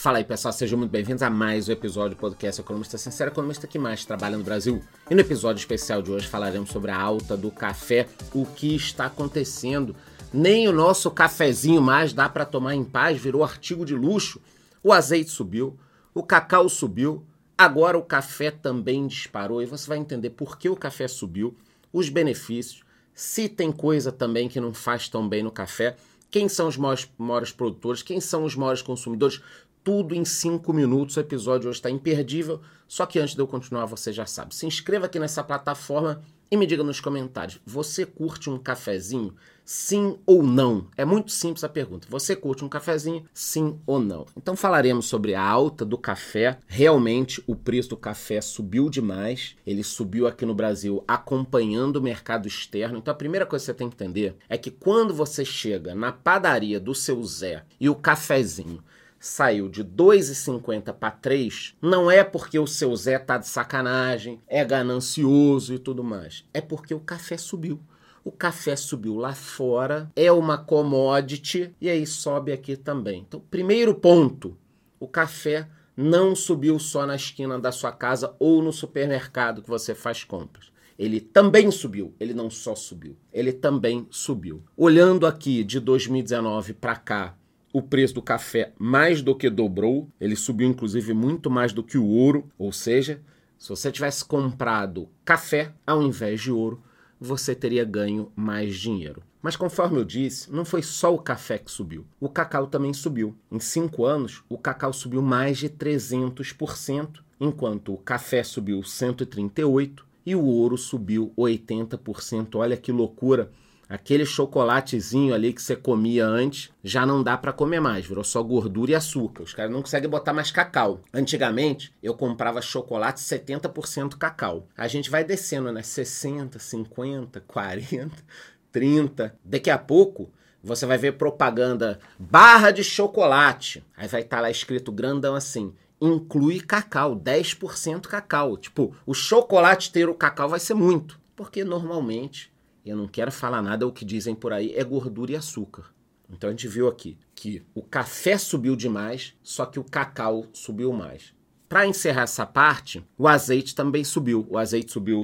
Fala aí, pessoal, sejam muito bem-vindos a mais um episódio do podcast Economista Sincero, economista que mais trabalha no Brasil. E no episódio especial de hoje falaremos sobre a alta do café, o que está acontecendo. Nem o nosso cafezinho mais dá para tomar em paz, virou artigo de luxo. O azeite subiu, o cacau subiu, agora o café também disparou. E você vai entender por que o café subiu, os benefícios, se tem coisa também que não faz tão bem no café, quem são os maiores produtores, quem são os maiores consumidores. Tudo em 5 minutos, o episódio hoje está imperdível, só que antes de eu continuar, você já sabe. Se inscreva aqui nessa plataforma e me diga nos comentários, você curte um cafezinho? Sim ou não? É muito simples a pergunta. Você curte um cafezinho? Sim ou não? Então falaremos sobre a alta do café. Realmente o preço do café subiu demais. Ele subiu aqui no Brasil acompanhando o mercado externo. Então a primeira coisa que você tem que entender é que quando você chega na padaria do seu Zé e o cafezinho saiu de 2,50 para 3, não é porque o seu Zé tá de sacanagem, é ganancioso e tudo mais. É porque o café subiu. O café subiu lá fora, é uma commodity e aí sobe aqui também. Então, primeiro ponto, o café não subiu só na esquina da sua casa ou no supermercado que você faz compras. Ele também subiu, ele não só subiu, ele também subiu. Olhando aqui de 2019 para cá, o preço do café mais do que dobrou, ele subiu inclusive muito mais do que o ouro, ou seja, se você tivesse comprado café ao invés de ouro, você teria ganho mais dinheiro. Mas conforme eu disse, não foi só o café que subiu, o cacau também subiu. Em 5 anos, o cacau subiu mais de 300%, enquanto o café subiu 138% e o ouro subiu 80%. Olha que loucura! Aquele chocolatezinho ali que você comia antes, já não dá para comer mais, virou só gordura e açúcar. Os caras não conseguem botar mais cacau. Antigamente, eu comprava chocolate 70% cacau. A gente vai descendo, né? 60, 50, 40, 30. Daqui a pouco, você vai ver propaganda barra de chocolate. Aí vai estar lá escrito grandão assim, inclui cacau, 10% cacau. Tipo, o chocolate ter o cacau vai ser muito. Porque normalmente, eu não quero falar nada, o que dizem por aí é gordura e açúcar. Então a gente viu aqui que o café subiu demais, só que o cacau subiu mais. Para encerrar essa parte, o azeite também subiu. O azeite subiu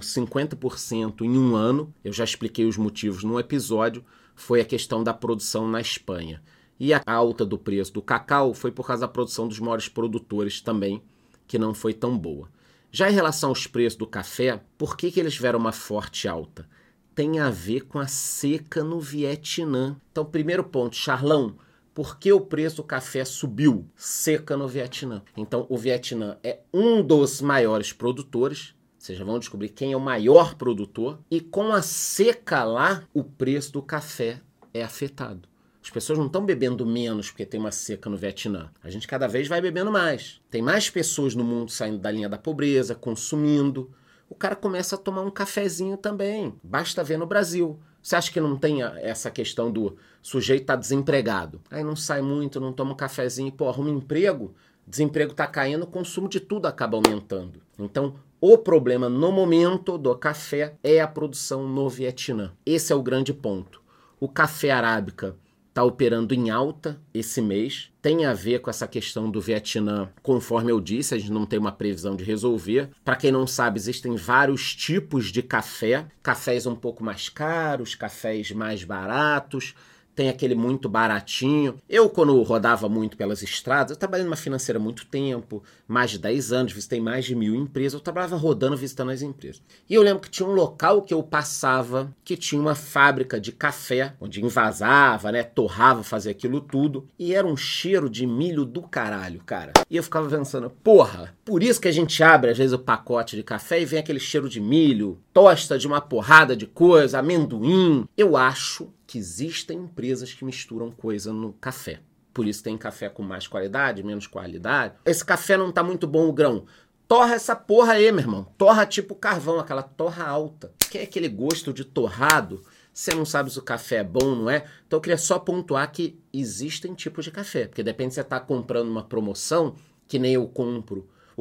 50% em um ano. Eu já expliquei os motivos no episódio. Foi a questão da produção na Espanha. E a alta do preço do cacau foi por causa da produção dos maiores produtores também, que não foi tão boa. Já em relação aos preços do café, por que eles tiveram uma forte alta? Tem a ver com a seca no Vietnã. Então, primeiro ponto, Charlão, por que o preço do café subiu? Seca no Vietnã. Então, o Vietnã é um dos maiores produtores, vocês já vão descobrir quem é o maior produtor, e com a seca lá, o preço do café é afetado. As pessoas não estão bebendo menos porque tem uma seca no Vietnã. A gente cada vez vai bebendo mais. Tem mais pessoas no mundo saindo da linha da pobreza, consumindo. O cara começa a tomar um cafezinho também. Basta ver no Brasil. Você acha que não tem essa questão do sujeito tá desempregado? Aí não sai muito, não toma um cafezinho, pô, arruma um emprego, desemprego tá caindo, o consumo de tudo acaba aumentando. Então, o problema no momento do café é a produção no Vietnã. Esse é o grande ponto. O café arábica está operando em alta esse mês. Tem a ver com essa questão do Vietnã, conforme eu disse, a gente não tem uma previsão de resolver. Para quem não sabe, existem vários tipos de café. Cafés um pouco mais caros, cafés mais baratos. Tem aquele muito baratinho. Eu, quando rodava muito pelas estradas, eu trabalhei numa financeira há muito tempo, mais de 10 anos, visitei mais de 1.000 empresas, eu trabalhava rodando, visitando as empresas. E eu lembro que tinha um local que eu passava, que tinha uma fábrica de café, onde envasava, né, torrava, fazia aquilo tudo, e era um cheiro de milho do caralho, cara. E eu ficava pensando, porra, por isso que a gente abre, às vezes, o pacote de café e vem aquele cheiro de milho, tosta de uma porrada de coisa, amendoim. Eu acho que existem empresas que misturam coisa no café. Por isso tem café com mais qualidade, menos qualidade. Esse café não tá muito bom o grão. Torra essa porra aí, meu irmão. Torra tipo carvão, aquela torra alta. Que é aquele gosto de torrado. Você não sabe se o café é bom ou não é. Então eu queria só pontuar que existem tipos de café. Porque depende se você tá comprando uma promoção, que nem eu compro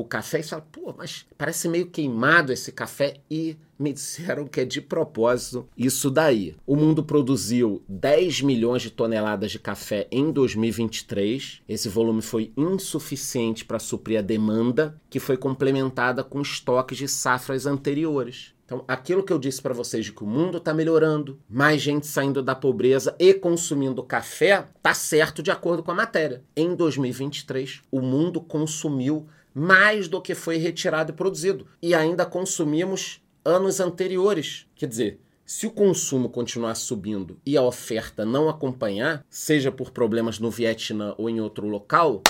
o café e fala, pô, mas parece meio queimado esse café, e me disseram que é de propósito isso daí. O mundo produziu 10 milhões de toneladas de café em 2023. Esse volume foi insuficiente para suprir a demanda, que foi complementada com estoques de safras anteriores. Então, aquilo que eu disse para vocês de que o mundo está melhorando, mais gente saindo da pobreza e consumindo café, tá certo de acordo com a matéria. Em 2023, o mundo consumiu mais do que foi retirado e produzido. E ainda consumimos anos anteriores. Quer dizer, se o consumo continuar subindo e a oferta não acompanhar, seja por problemas no Vietnã ou em outro local,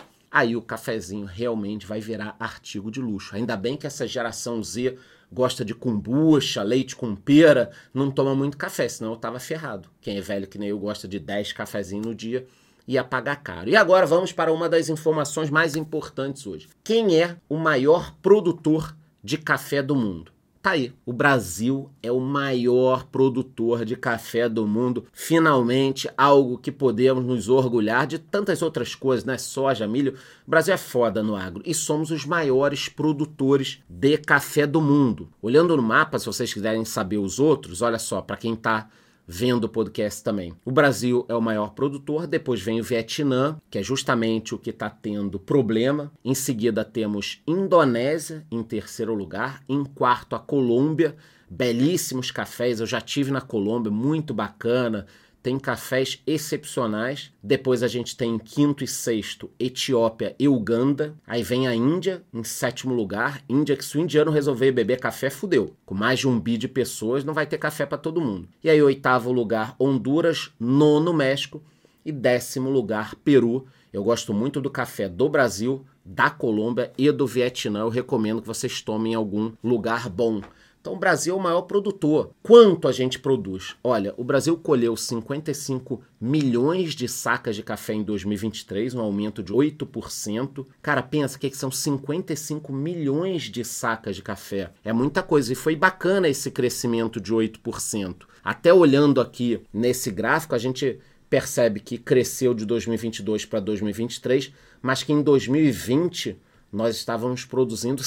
aí o cafezinho realmente vai virar artigo de luxo. Ainda bem que essa geração Z gosta de kombucha, leite com pera, não toma muito café, senão eu tava ferrado. Quem é velho que nem eu gosta de 10 cafezinhos no dia, ia pagar caro. E agora vamos para uma das informações mais importantes hoje. Quem é o maior produtor de café do mundo? Tá aí, o Brasil é o maior produtor de café do mundo. Finalmente, algo que podemos nos orgulhar de tantas outras coisas, né? Soja, milho. O Brasil é foda no agro e somos os maiores produtores de café do mundo. Olhando no mapa, se vocês quiserem saber os outros, olha só, para quem tá vendo o podcast também. O Brasil é o maior produtor, depois vem o Vietnã, que é justamente o que está tendo problema. Em seguida temos Indonésia em terceiro lugar, em quarto a Colômbia, belíssimos cafés, eu já tive na Colômbia, muito bacana, tem cafés excepcionais. Depois a gente tem em quinto e sexto Etiópia e Uganda. Aí vem a Índia em sétimo lugar. Índia que se o indiano resolver beber café, fudeu. Com mais de 1 bi de pessoas, não vai ter café para todo mundo. E aí oitavo lugar Honduras, nono México e 10º lugar Peru. Eu gosto muito do café do Brasil, da Colômbia e do Vietnã. Eu recomendo que vocês tomem em algum lugar bom. Então o Brasil é o maior produtor. Quanto a gente produz? Olha, o Brasil colheu 55 milhões de sacas de café em 2023, um aumento de 8%. Cara, pensa que são 55 milhões de sacas de café. É muita coisa e foi bacana esse crescimento de 8%. Até olhando aqui nesse gráfico, a gente percebe que cresceu de 2022 para 2023, mas que em 2020 nós estávamos produzindo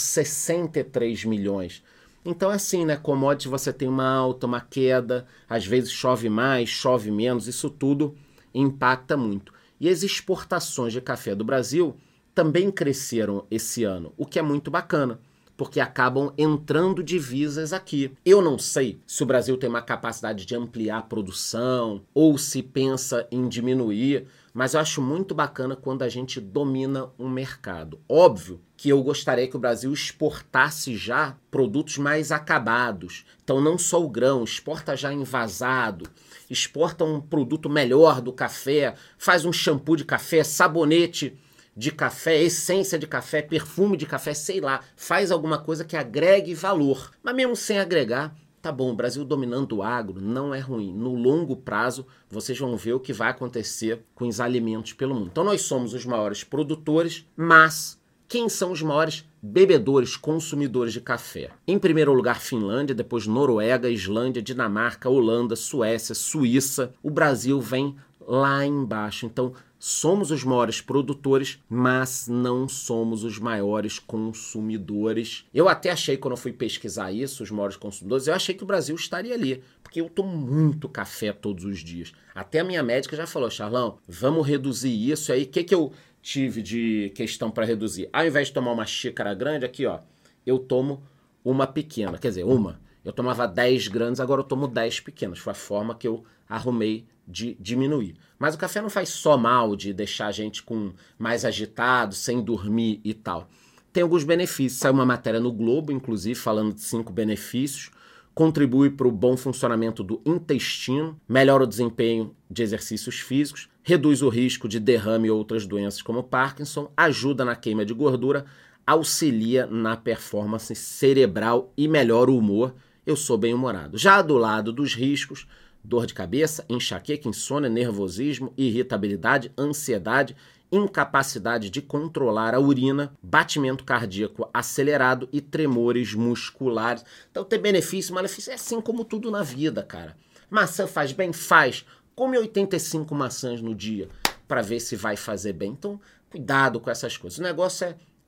63 milhões. Então é assim, né? Commodity você tem uma alta, uma queda, às vezes chove mais, chove menos, isso tudo impacta muito. E as exportações de café do Brasil também cresceram esse ano, o que é muito bacana, porque acabam entrando divisas aqui. Eu não sei se o Brasil tem uma capacidade de ampliar a produção ou se pensa em diminuir, mas eu acho muito bacana quando a gente domina um mercado. Óbvio que eu gostaria que o Brasil exportasse já produtos mais acabados. Então não só o grão, exporta já envasado, exporta um produto melhor do café, faz um shampoo de café, sabonete de café, essência de café, perfume de café, sei lá, faz alguma coisa que agregue valor. Mas mesmo sem agregar, tá bom, o Brasil dominando o agro não é ruim. No longo prazo, vocês vão ver o que vai acontecer com os alimentos pelo mundo. Então nós somos os maiores produtores, mas quem são os maiores bebedores, consumidores de café? Em primeiro lugar, Finlândia, depois Noruega, Islândia, Dinamarca, Holanda, Suécia, Suíça. O Brasil vem lá embaixo. Então, somos os maiores produtores, mas não somos os maiores consumidores. Eu até achei, quando eu fui pesquisar isso, os maiores consumidores, eu achei que o Brasil estaria ali, porque eu tomo muito café todos os dias. Até a minha médica já falou, Charlão, vamos reduzir isso. E aí, o que eu tive de questão para reduzir? Ao invés de tomar uma xícara grande, aqui ó, eu tomo uma pequena, quer dizer, uma. Eu tomava 10 grandes, agora eu tomo 10 pequenas. Foi a forma que eu arrumei de diminuir. Mas o café não faz só mal de deixar a gente mais agitado, sem dormir e tal. Tem alguns benefícios. Saiu uma matéria no Globo, inclusive, falando de 5 benefícios. Contribui para o bom funcionamento do intestino, melhora o desempenho de exercícios físicos, reduz o risco de derrame e outras doenças como Parkinson, ajuda na queima de gordura, auxilia na performance cerebral e melhora o humor. Eu sou bem-humorado. Já do lado dos riscos, dor de cabeça, enxaqueca, insônia, nervosismo, irritabilidade, ansiedade, incapacidade de controlar a urina, batimento cardíaco acelerado e tremores musculares. Então tem benefício, malefício, é assim como tudo na vida, cara. Maçã faz bem? Faz. Come 85 maçãs no dia para ver se vai fazer bem. Então, cuidado com essas coisas. O negócio é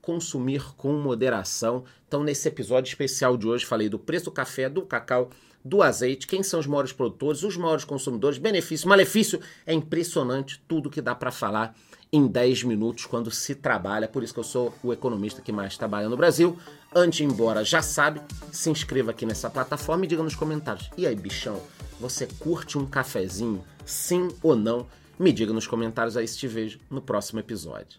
consumir com moderação. Então, nesse episódio especial de hoje, falei do preço do café, do cacau, do azeite, quem são os maiores produtores, os maiores consumidores, benefício, malefício. É impressionante tudo que dá para falar em 10 minutos quando se trabalha. Por isso que eu sou o economista que mais trabalha no Brasil. Antes de ir embora, já sabe, se inscreva aqui nessa plataforma e diga nos comentários. E aí, bichão, você curte um cafezinho? Sim ou não? Me diga nos comentários aí se te vejo no próximo episódio.